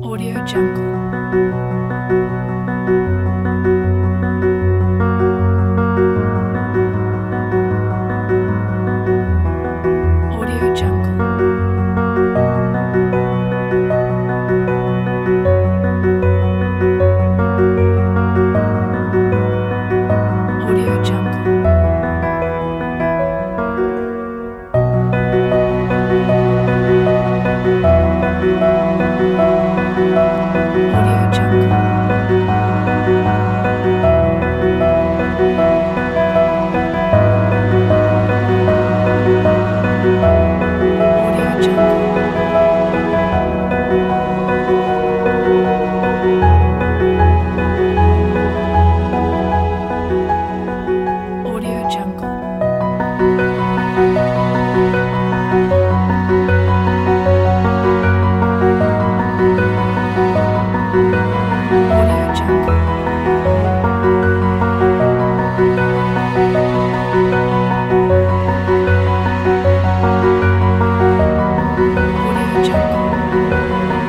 Audio Jungle. Audio Jungle. Audio Jungle. Audio Jungle. Audio Jungle. Audio Jungle. Audio Jungle. Audio Jungle.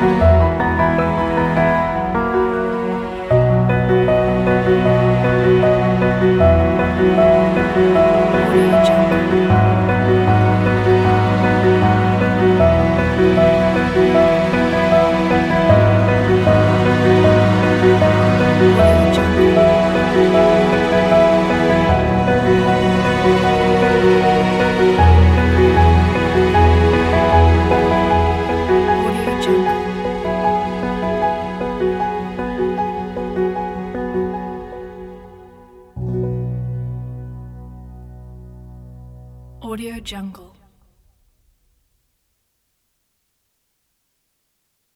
Audio Jungle. Audio Jungle. Audio Jungle. Audio Jungle.